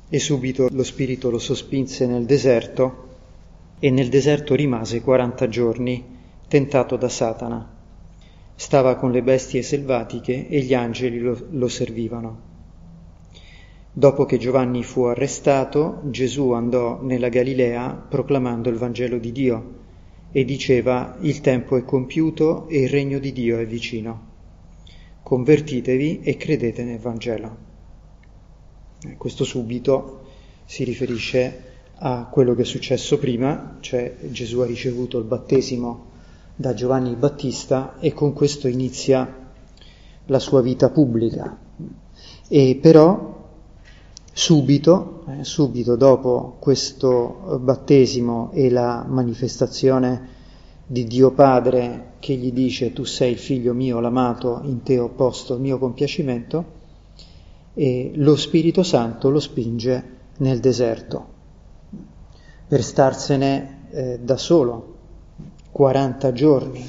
E subito lo spirito lo sospinse nel deserto, e nel deserto rimase 40 giorni, tentato da Satana. Stava con le bestie selvatiche e gli angeli lo servivano. Dopo che Giovanni fu arrestato, Gesù andò nella Galilea proclamando il Vangelo di Dio e diceva: il tempo è compiuto e il regno di Dio è vicino. Convertitevi e credete nel Vangelo. Questo subito si riferisce a quello che è successo prima, cioè Gesù ha ricevuto il battesimo da Giovanni il Battista e con questo inizia la sua vita pubblica. E però subito dopo questo battesimo e la manifestazione di Dio Padre che gli dice: tu sei il figlio mio l'amato, in te ho posto il mio compiacimento, e lo Spirito Santo lo spinge nel deserto per starsene da solo 40 giorni,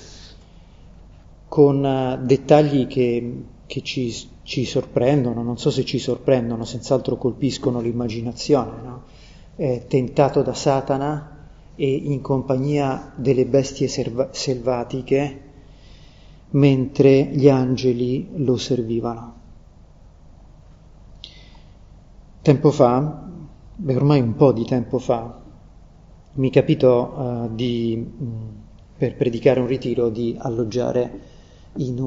con dettagli che ci sorprendono, non so se ci sorprendono, senz'altro colpiscono l'immaginazione, no? Tentato da Satana e in compagnia delle bestie selvatiche, mentre gli angeli lo servivano. Tempo fa, ormai un po' di tempo fa, mi capitò per predicare un ritiro di alloggiare in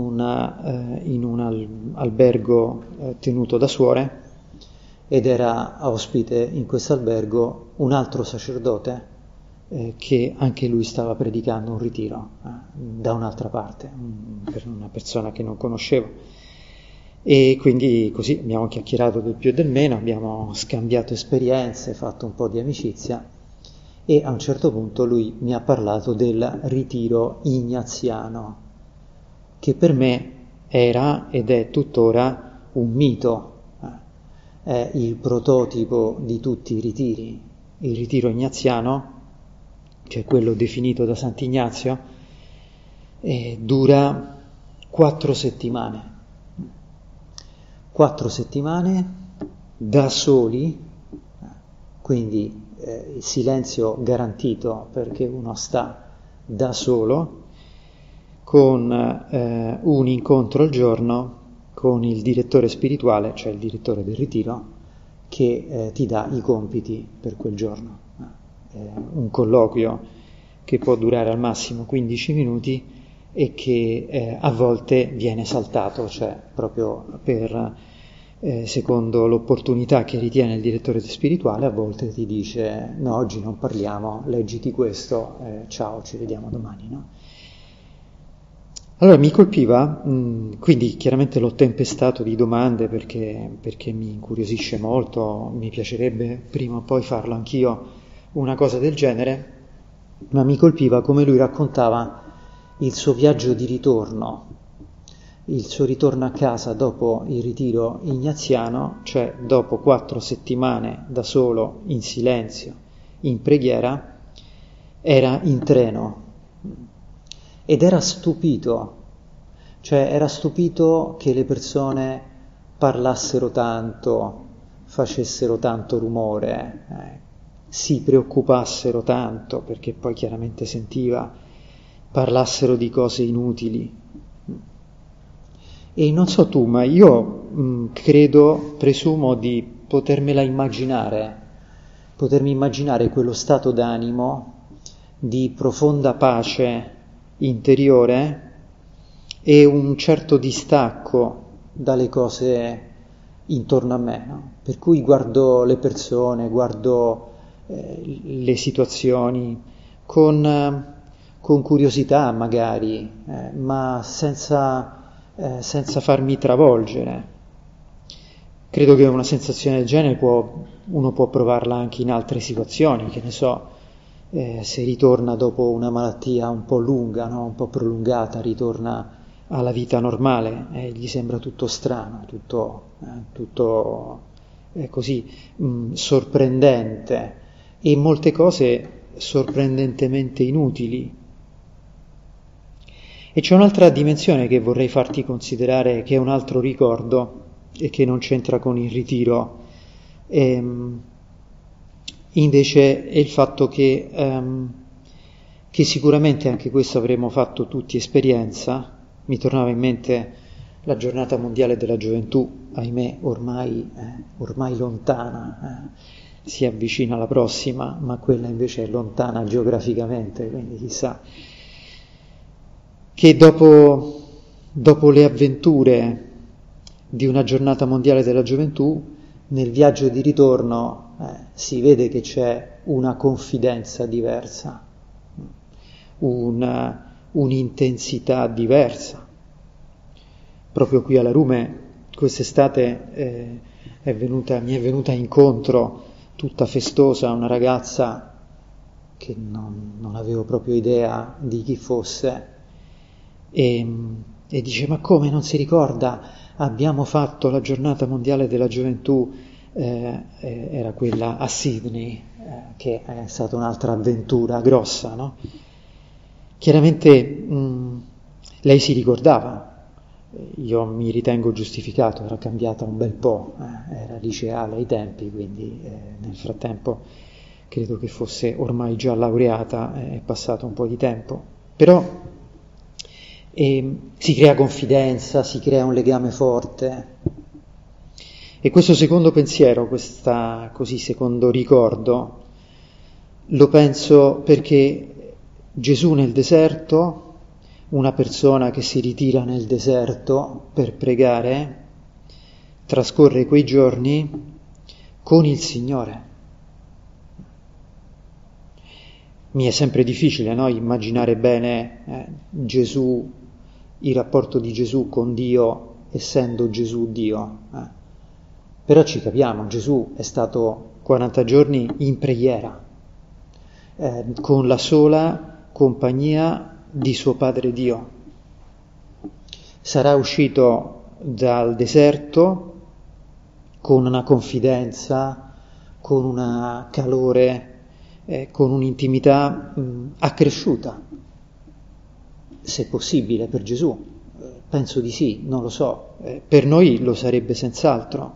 un albergo tenuto da suore, ed era ospite in questo albergo un altro sacerdote che anche lui stava predicando un ritiro da un'altra parte, per una persona che non conoscevo. E quindi così abbiamo chiacchierato del più e del meno, abbiamo scambiato esperienze, fatto un po' di amicizia, e a un certo punto lui mi ha parlato del ritiro ignaziano, che per me era ed è tuttora un mito, è il prototipo di tutti i ritiri. Il ritiro ignaziano, che è quello definito da Sant'Ignazio, dura 4 settimane. 4 settimane da soli, quindi il silenzio garantito perché uno sta da solo, con un incontro al giorno con il direttore spirituale, cioè il direttore del ritiro, che ti dà i compiti per quel giorno. Un colloquio che può durare al massimo 15 minuti e che a volte viene saltato, cioè proprio per secondo l'opportunità che ritiene il direttore spirituale, a volte ti dice: no, oggi non parliamo, leggiti questo, ciao, ci vediamo domani, no? Allora mi colpiva, quindi chiaramente l'ho tempestato di domande perché mi incuriosisce molto, mi piacerebbe prima o poi farlo anch'io una cosa del genere, ma mi colpiva come lui raccontava il suo viaggio di ritorno, il suo ritorno a casa dopo il ritiro ignaziano, cioè dopo 4 settimane da solo, in silenzio, in preghiera, era in treno ed era stupito che le persone parlassero tanto, facessero tanto rumore, si preoccupassero tanto, perché poi chiaramente sentiva, parlassero di cose inutili. E non so tu, ma io presumo di potermi immaginare quello stato d'animo di profonda pace interiore e un certo distacco dalle cose intorno a me, no? Per cui guardo le persone, guardo le situazioni con curiosità magari, ma senza farmi travolgere. Credo che una sensazione del genere uno può provarla anche in altre situazioni, che ne so, se ritorna dopo una malattia un po' lunga, no? Un po' prolungata, ritorna alla vita normale, gli sembra tutto strano, tutto così sorprendente, e molte cose sorprendentemente inutili. E c'è un'altra dimensione che vorrei farti considerare, che è un altro ricordo e che non c'entra con il ritiro, Invece è il fatto che sicuramente anche questo avremo fatto tutti esperienza. Mi tornava in mente la giornata mondiale della gioventù, ahimè ormai lontana, si avvicina alla prossima, ma quella invece è lontana geograficamente, quindi chissà. Che dopo le avventure di una giornata mondiale della gioventù, nel viaggio di ritorno si vede che c'è una confidenza diversa, un'intensità diversa. Proprio qui alla Rume quest'estate mi è venuta incontro tutta festosa una ragazza che non avevo proprio idea di chi fosse e dice: ma come non si ricorda? Abbiamo fatto la giornata mondiale della gioventù, era quella a Sydney, che è stata un'altra avventura grossa, no? Chiaramente lei si ricordava, io mi ritengo giustificato, era cambiata un bel po', era liceale ai tempi, quindi nel frattempo credo che fosse ormai già laureata, è passato un po' di tempo, però si crea confidenza, si crea un legame forte. E questo secondo pensiero, secondo ricordo, lo penso perché Gesù nel deserto, una persona che si ritira nel deserto per pregare, trascorre quei giorni con il Signore. Mi è sempre difficile, no? Immaginare bene Gesù, il rapporto di Gesù con Dio, essendo Gesù Dio. Però ci capiamo, Gesù è stato 40 giorni in preghiera, con la sola compagnia di suo Padre Dio. Sarà uscito dal deserto con una confidenza, con un calore, con un'intimità accresciuta, se possibile per Gesù. Penso di sì, non lo so, per noi lo sarebbe senz'altro.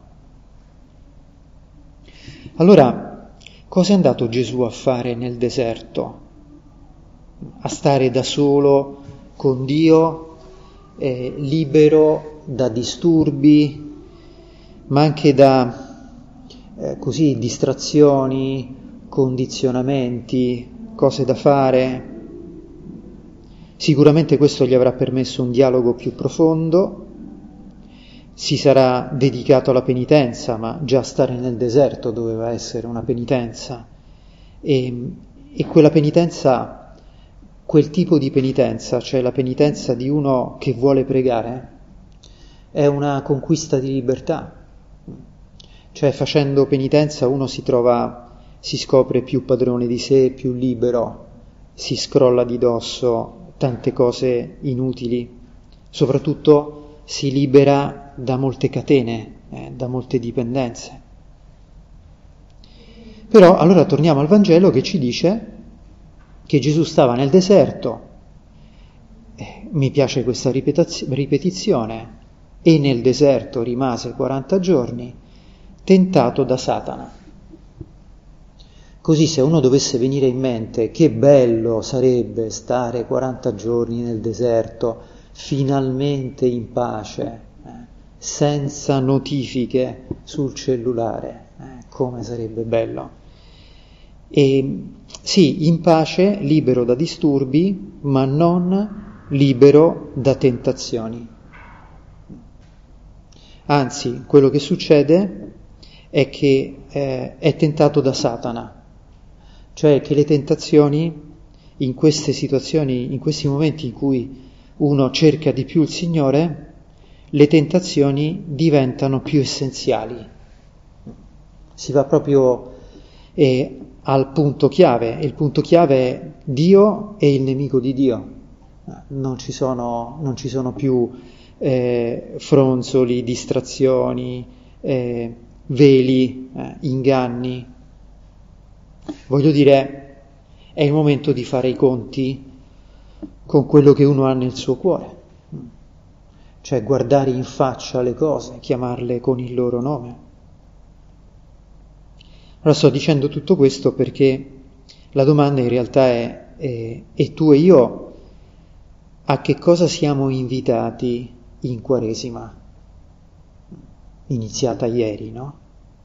Allora, cosa è andato Gesù a fare nel deserto? A stare da solo con Dio, libero da disturbi, ma anche da distrazioni, condizionamenti, cose da fare. Sicuramente questo gli avrà permesso un dialogo più profondo, si sarà dedicato alla penitenza, ma già stare nel deserto doveva essere una penitenza, e quella penitenza, quel tipo di penitenza, cioè la penitenza di uno che vuole pregare, è una conquista di libertà. Cioè facendo penitenza uno si scopre più padrone di sé, più libero, si scrolla di dosso tante cose inutili, soprattutto si libera da molte catene, da molte dipendenze. Però allora torniamo al Vangelo che ci dice che Gesù stava nel deserto, mi piace questa ripetizione, e nel deserto rimase 40 giorni, tentato da Satana. Così se uno dovesse venire in mente che bello sarebbe stare 40 giorni nel deserto, finalmente in pace, senza notifiche sul cellulare, come sarebbe bello. E sì, in pace, libero da disturbi, ma non libero da tentazioni. Anzi, quello che succede è che è tentato da Satana, cioè che le tentazioni in queste situazioni, in questi momenti in cui uno cerca di più il Signore, le tentazioni diventano più essenziali. Si va proprio al punto chiave, e il punto chiave è Dio e il nemico di Dio. Non ci sono più fronzoli, distrazioni, veli, inganni. Voglio dire, è il momento di fare i conti con quello che uno ha nel suo cuore, cioè guardare in faccia le cose, chiamarle con il loro nome. Allora sto dicendo tutto questo perché la domanda in realtà è e tu e io a che cosa siamo invitati in Quaresima, iniziata ieri, no?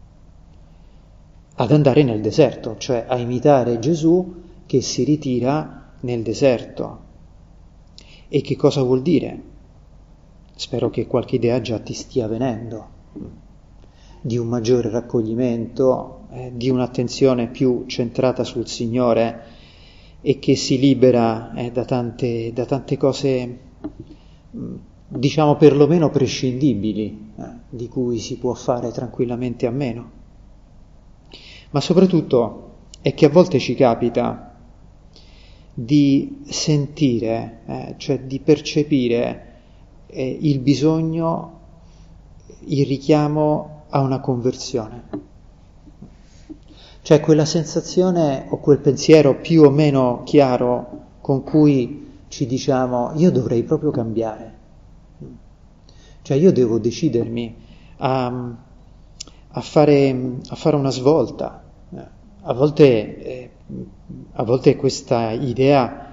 Ad andare nel deserto, cioè a imitare Gesù che si ritira nel deserto. E che cosa vuol dire? Spero che qualche idea già ti stia venendo, di un maggiore raccoglimento, di un'attenzione più centrata sul Signore e che si libera da tante cose, diciamo perlomeno prescindibili, di cui si può fare tranquillamente a meno. Ma soprattutto è che a volte ci capita di sentire, cioè di percepire il bisogno, il richiamo a una conversione. Cioè quella sensazione o quel pensiero più o meno chiaro con cui ci diciamo io dovrei proprio cambiare. Cioè io devo decidermi a fare una svolta. A volte questa idea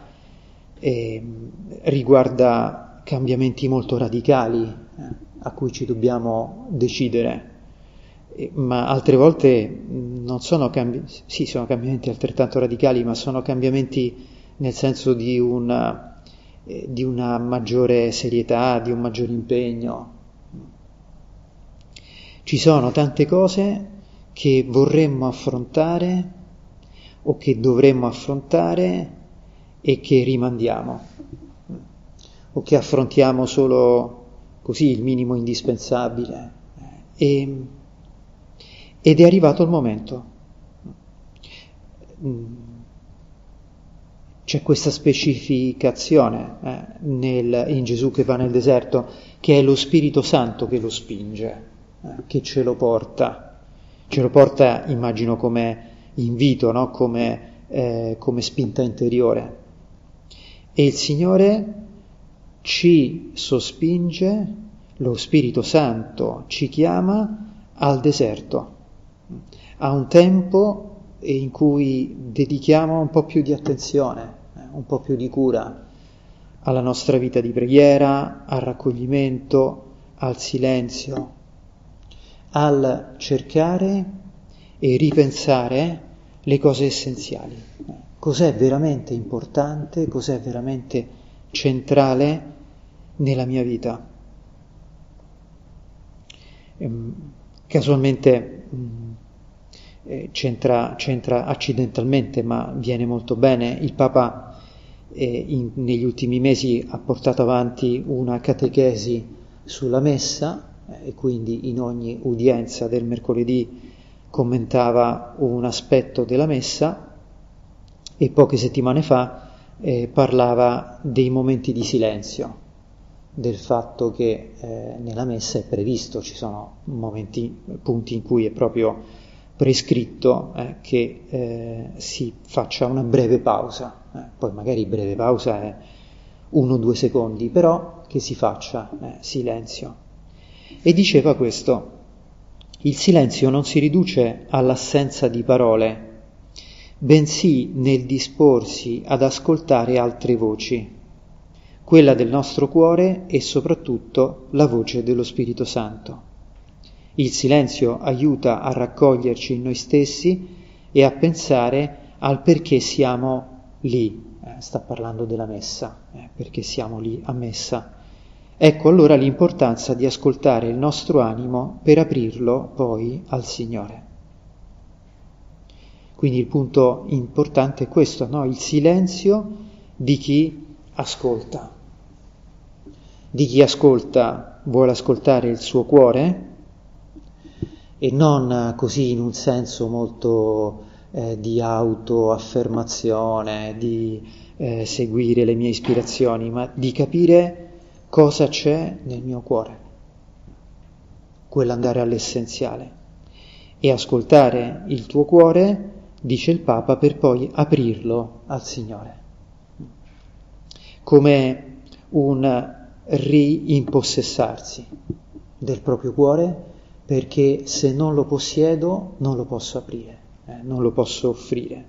riguarda cambiamenti molto radicali a cui ci dobbiamo decidere, ma altre volte non sono sono cambiamenti altrettanto radicali, ma sono cambiamenti nel senso di una maggiore serietà, di un maggiore impegno. Ci sono tante cose che vorremmo affrontare o che dovremmo affrontare e che rimandiamo, o che affrontiamo solo così il minimo indispensabile. Ed è arrivato il momento. C'è questa specificazione in Gesù che va nel deserto, che è lo Spirito Santo che lo spinge, che ce lo porta immagino come invito, no? come spinta interiore. E il Signore ci sospinge, lo Spirito Santo ci chiama al deserto, a un tempo in cui dedichiamo un po' più di attenzione, un po' più di cura alla nostra vita di preghiera, al raccoglimento, al silenzio, al cercare e ripensare le cose essenziali. Cos'è veramente importante, cos'è veramente centrale nella mia vita. Casualmente c'entra accidentalmente, ma viene molto bene. Il Papa negli ultimi mesi ha portato avanti una catechesi sulla Messa e quindi in ogni udienza del mercoledì commentava un aspetto della Messa e poche settimane fa parlava dei momenti di silenzio, del fatto che nella Messa è previsto, ci sono punti in cui è proprio prescritto che si faccia una breve pausa, poi magari breve pausa è 1 o 2 secondi, però che si faccia silenzio. E diceva questo: il silenzio non si riduce all'assenza di parole, bensì nel disporsi ad ascoltare altre voci, quella del nostro cuore e soprattutto la voce dello Spirito Santo. Il silenzio aiuta a raccoglierci in noi stessi e a pensare al perché siamo lì. Sta parlando della Messa, perché siamo lì a Messa. Ecco allora l'importanza di ascoltare il nostro animo per aprirlo poi al Signore. Quindi il punto importante è questo, no? Il silenzio di chi ascolta. Di chi ascolta vuole ascoltare il suo cuore e non così in un senso molto di autoaffermazione, di seguire le mie ispirazioni, ma di capire cosa c'è nel mio cuore, quell'andare all'essenziale. E ascoltare il tuo cuore, dice il Papa, per poi aprirlo al Signore. Come un rimpossessarsi del proprio cuore, perché se non lo possiedo non lo posso aprire. non lo posso offrire.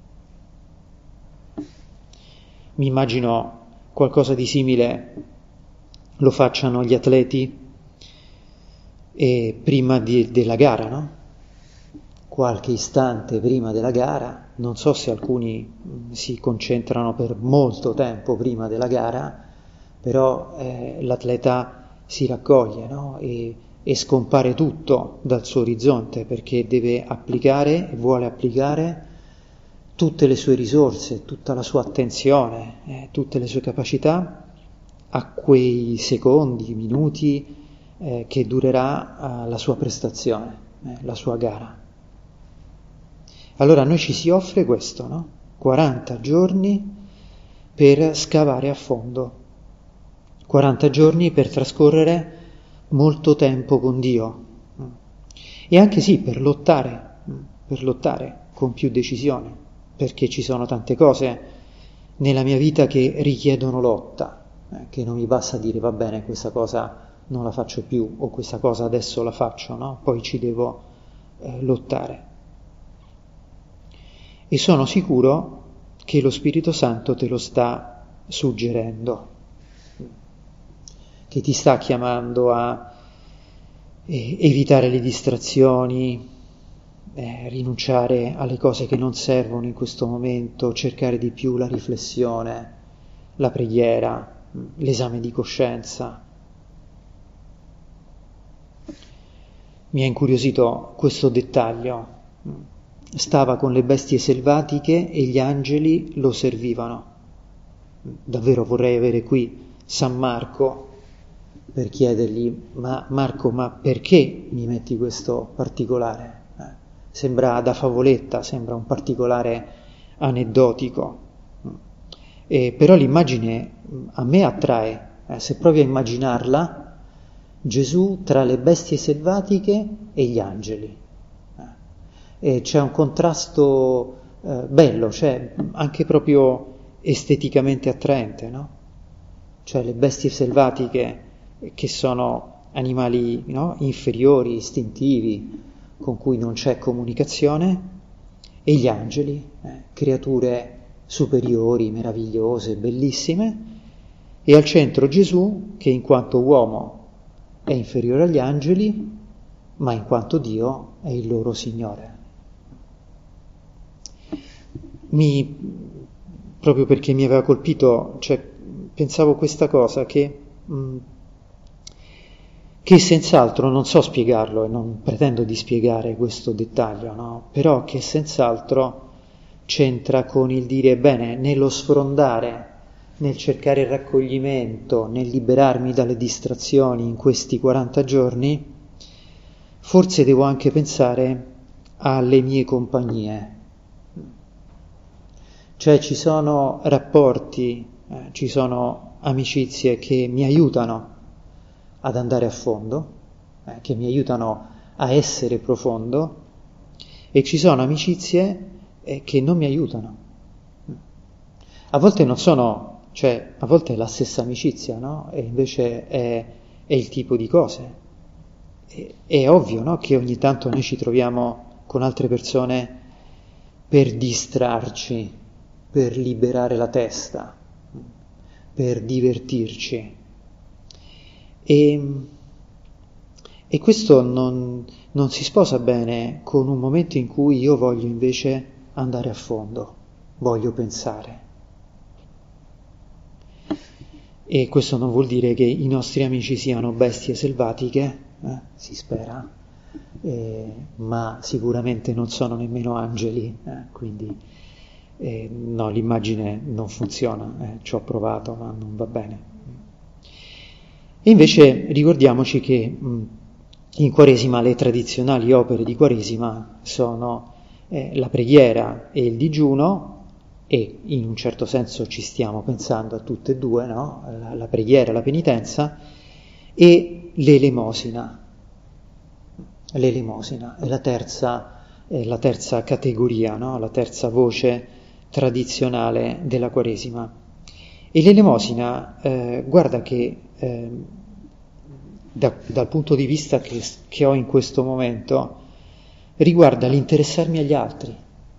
Mi immagino qualcosa di simile lo facciano gli atleti prima della gara, no? Qualche istante prima della gara, non so se alcuni si concentrano per molto tempo prima della gara, però l'atleta si raccoglie, no? E scompare tutto dal suo orizzonte perché deve applicare e vuole applicare tutte le sue risorse, tutta la sua attenzione, tutte le sue capacità a quei secondi, minuti che durerà la sua prestazione, la sua gara. Allora a noi ci si offre questo, no? 40 giorni per scavare a fondo, 40 giorni per trascorrere molto tempo con Dio e anche sì per lottare con più decisione, perché ci sono tante cose nella mia vita che richiedono lotta, che non mi basta dire va bene questa cosa non la faccio più o questa cosa adesso la faccio, no? Poi ci devo lottare. E sono sicuro che lo Spirito Santo te lo sta suggerendo, che ti sta chiamando a evitare le distrazioni, rinunciare alle cose che non servono in questo momento, cercare di più la riflessione, la preghiera, l'esame di coscienza. Mi ha incuriosito questo dettaglio. Stava con le bestie selvatiche e gli angeli lo servivano. Davvero vorrei avere qui San Marco per chiedergli, ma Marco, ma perché mi metti questo particolare? Sembra da favoletta, sembra un particolare aneddotico, però l'immagine a me attrae, se provi a immaginarla, Gesù tra le bestie selvatiche e gli angeli. E c'è un contrasto bello, cioè anche proprio esteticamente attraente, no? Cioè le bestie selvatiche che sono animali, no? Inferiori, istintivi, con cui non c'è comunicazione, e gli angeli, creature superiori, meravigliose, bellissime, e al centro Gesù che in quanto uomo è inferiore agli angeli, ma in quanto Dio è il loro Signore. Proprio perché mi aveva colpito, cioè, pensavo questa cosa che senz'altro, non so spiegarlo e non pretendo di spiegare questo dettaglio, no? Però che senz'altro c'entra con il dire, bene, nello sfrondare, nel cercare il raccoglimento, nel liberarmi dalle distrazioni in questi 40 giorni, forse devo anche pensare alle mie compagnie. Cioè ci sono rapporti, ci sono amicizie che mi aiutano ad andare a fondo, che mi aiutano a essere profondo, e ci sono amicizie che non mi aiutano. A volte non sono, cioè a volte è la stessa amicizia, no? E invece è il tipo di cose. È ovvio, no? Che ogni tanto noi ci troviamo con altre persone per distrarci, per liberare la testa, per divertirci. E questo non si sposa bene con un momento in cui io voglio invece andare a fondo, voglio pensare. E questo non vuol dire che i nostri amici siano bestie selvatiche, si spera, ma sicuramente non sono nemmeno angeli, quindi no, l'immagine non funziona, ci ho provato ma non va bene. E invece ricordiamoci che in Quaresima le tradizionali opere di Quaresima sono la preghiera e il digiuno, e in un certo senso ci stiamo pensando a tutte e due, no? La preghiera e la penitenza, e l'elemosina. L'elemosina è la terza categoria, no? La terza voce tradizionale della Quaresima. E l'elemosina, guarda che dal punto di vista che ho in questo momento, riguarda l'interessarmi agli altri.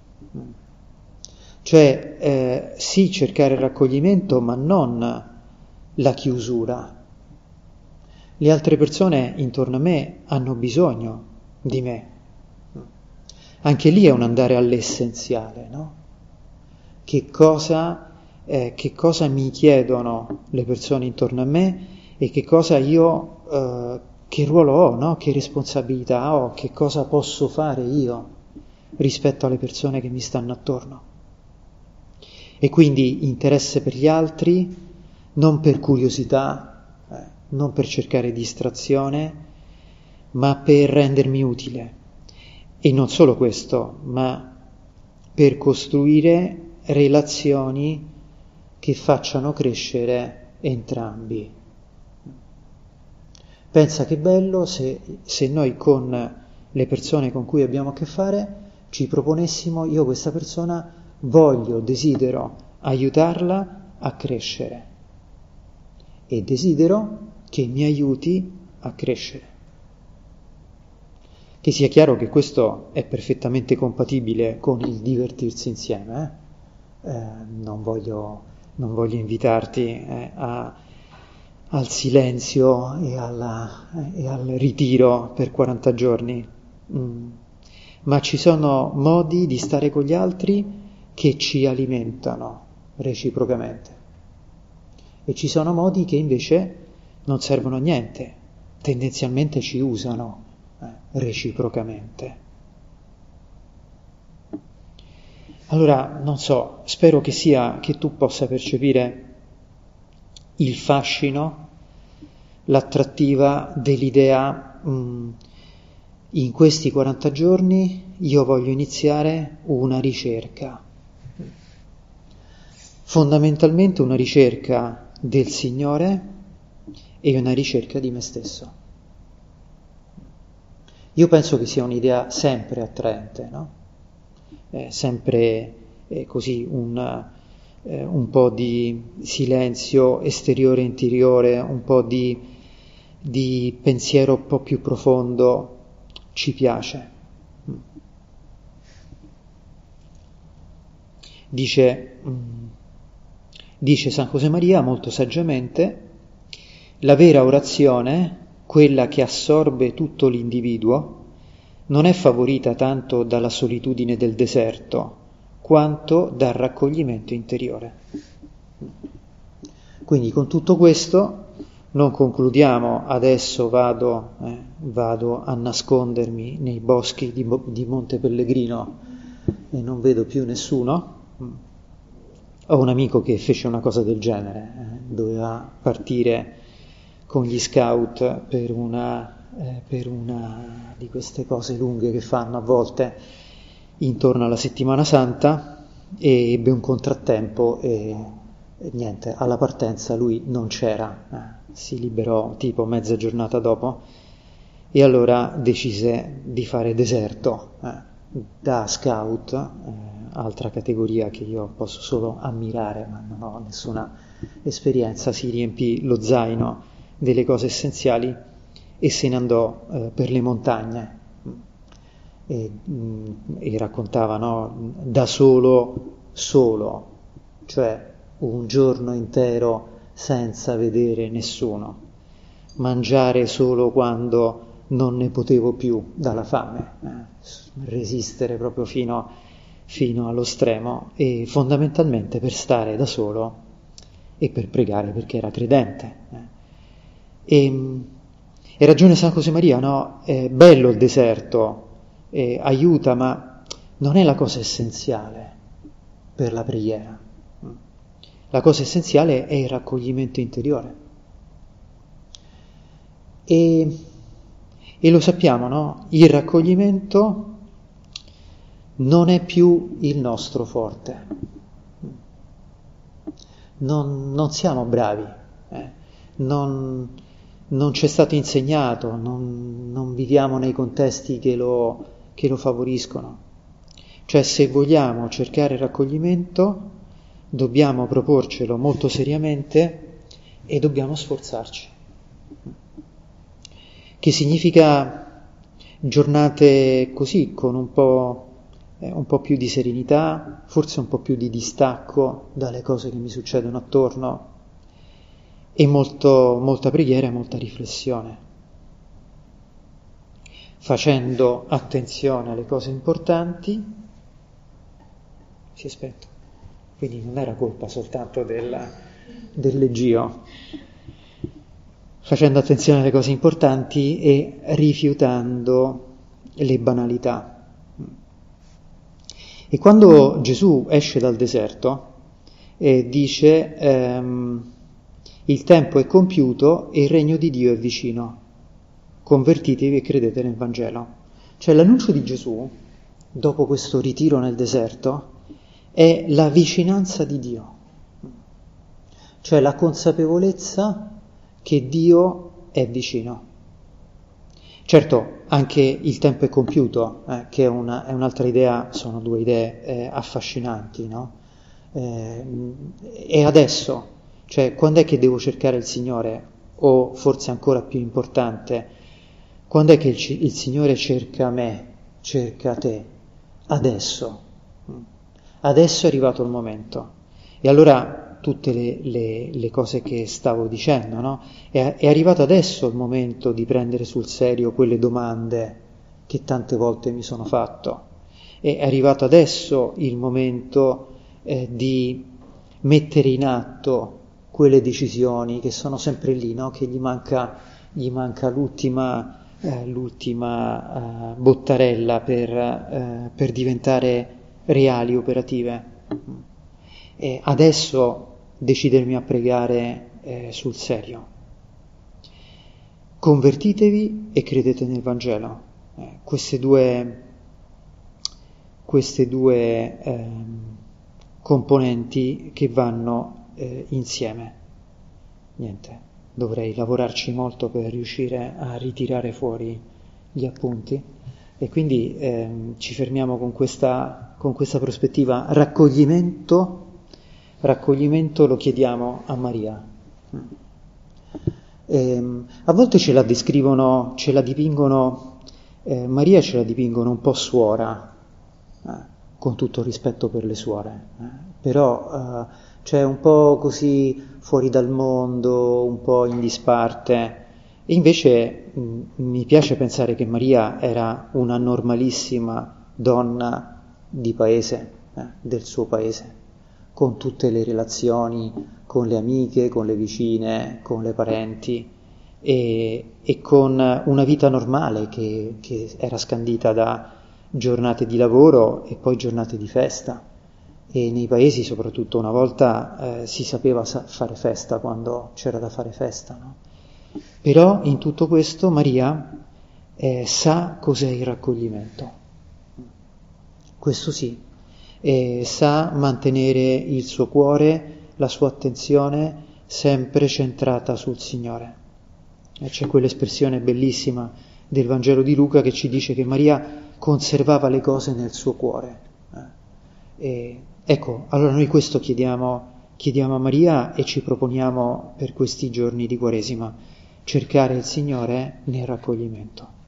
Cioè, sì, cercare il raccoglimento, ma non la chiusura. Le altre persone intorno a me hanno bisogno di me. Anche lì è un andare all'essenziale, no? Che cosa mi chiedono le persone intorno a me e che cosa io, che ruolo ho, no? Che responsabilità ho, che cosa posso fare io rispetto alle persone che mi stanno attorno. E quindi interesse per gli altri, non per curiosità, non per cercare distrazione, ma per rendermi utile. E non solo questo, ma per costruire relazioni che facciano crescere entrambi. Pensa che bello se noi con le persone con cui abbiamo a che fare ci proponessimo: io questa persona desidero aiutarla a crescere e desidero che mi aiuti a crescere. Che sia chiaro che questo è perfettamente compatibile con il divertirsi insieme. Non voglio invitarti al silenzio e al ritiro per 40 giorni, ma ci sono modi di stare con gli altri che ci alimentano reciprocamente e ci sono modi che invece non servono a niente, tendenzialmente ci usano reciprocamente. Allora, non so, spero che tu possa percepire il fascino, l'attrattiva dell'idea: in questi 40 giorni io voglio iniziare una ricerca, fondamentalmente una ricerca del Signore e una ricerca di me stesso. Io penso che sia un'idea sempre attraente, no? Sempre così un po' di silenzio esteriore e interiore, un po' di pensiero un po' più profondo ci piace. Dice San Josemaria molto saggiamente: la vera orazione, quella che assorbe tutto l'individuo, non è favorita tanto dalla solitudine del deserto quanto dal raccoglimento interiore. Quindi con tutto questo non concludiamo: adesso vado a nascondermi nei boschi di Monte Pellegrino e non vedo più nessuno. Ho un amico che fece una cosa del genere, doveva partire con gli scout per una di queste cose lunghe che fanno a volte intorno alla Settimana Santa, e ebbe un contrattempo e niente, alla partenza lui non c'era, si liberò tipo mezza giornata dopo e allora decise di fare deserto da scout, altra categoria che io posso solo ammirare ma non ho nessuna esperienza. Si riempì lo zaino delle cose essenziali e se ne andò per le montagne e raccontava, no? Da solo, cioè un giorno intero senza vedere nessuno, mangiare solo quando non ne potevo più dalla fame, resistere proprio fino allo stremo, e fondamentalmente per stare da solo e per pregare, perché era credente. E ragione San Josemaria, no? È bello il deserto, aiuta, ma non è la cosa essenziale per la preghiera. La cosa essenziale è il raccoglimento interiore. E lo sappiamo, no? Il raccoglimento non è più il nostro forte. Non siamo bravi, non ci è stato insegnato, non viviamo nei contesti che lo favoriscono. Cioè, se vogliamo cercare raccoglimento, dobbiamo proporcelo molto seriamente e dobbiamo sforzarci. Che significa giornate così, con un po' più di serenità, forse un po' più di distacco dalle cose che mi succedono attorno, e molta preghiera e molta riflessione, facendo attenzione alle cose importanti. Si aspetta, quindi non era colpa soltanto dell'Egio, facendo attenzione alle cose importanti e rifiutando le banalità. E quando Gesù esce dal deserto, dice il tempo è compiuto e il regno di Dio è vicino, convertitevi e credete nel Vangelo. Cioè l'annuncio di Gesù, dopo questo ritiro nel deserto, è la vicinanza di Dio, cioè la consapevolezza che Dio è vicino. Certo, anche il tempo è compiuto, che è un'altra idea, sono due idee affascinanti, no? E adesso, cioè quando è che devo cercare il Signore? O forse ancora più importante, quando è che il Signore cerca me, cerca te? Adesso. Adesso è arrivato il momento. E allora tutte le cose che stavo dicendo, no? È arrivato adesso il momento di prendere sul serio quelle domande che tante volte mi sono fatto. È arrivato adesso il momento di mettere in atto quelle decisioni che sono sempre lì, no? Che gli manca l'ultima bottarella per diventare reali, operative. Adesso decidermi a pregare sul serio. Convertitevi e credete nel Vangelo. Queste due componenti che vanno insieme. Niente, dovrei lavorarci molto per riuscire a ritirare fuori gli appunti. E quindi ci fermiamo con questa prospettiva. Raccoglimento lo chiediamo a Maria. A volte ce la dipingono, Maria ce la dipingono un po' suora, con tutto il rispetto per le suore, però c'è un po' così fuori dal mondo, un po' in disparte. E invece mi piace pensare che Maria era una normalissima donna di paese, del suo paese, con tutte le relazioni, con le amiche, con le vicine, con le parenti, e con una vita normale che era scandita da giornate di lavoro e poi giornate di festa. E nei paesi, soprattutto una volta, si sapeva fare festa quando c'era da fare festa, no? Però in tutto questo Maria sa cos'è il raccoglimento, questo sì, sa mantenere il suo cuore, la sua attenzione sempre centrata sul Signore. C'è quell'espressione bellissima del Vangelo di Luca che ci dice che Maria conservava le cose nel suo cuore. Ecco, allora noi questo chiediamo a Maria e ci proponiamo per questi giorni di Quaresima, cercare il Signore nel raccoglimento.